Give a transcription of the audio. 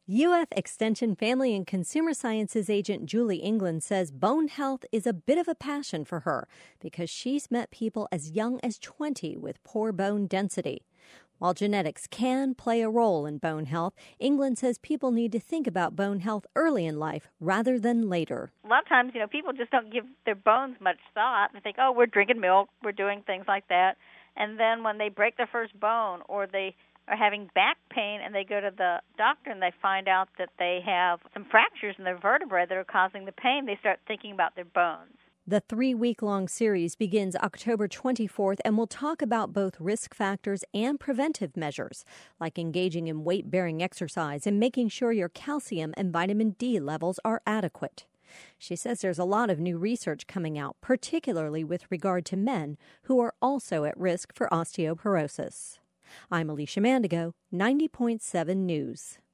UF Extension Family and Consumer Sciences agent Julie England says bone health is a bit of a passion for her because she's met people as young as 20 with poor bone density. While genetics can play a role in bone health, England says people need to think about bone health early in life rather than later. A lot of times, people just don't give their bones much thought. They think, we're drinking milk, we're doing things like that. And then when they break their first bone or they are having back pain and they go to the doctor and they find out that they have some fractures in their vertebrae that are causing the pain, they start thinking about their bones. The 3-week-long series begins October 24th and will talk about both risk factors and preventive measures, like engaging in weight-bearing exercise and making sure your calcium and vitamin D levels are adequate. She says there's a lot of new research coming out, particularly with regard to men who are also at risk for osteoporosis. I'm Alicia Mandigo, 90.7 News.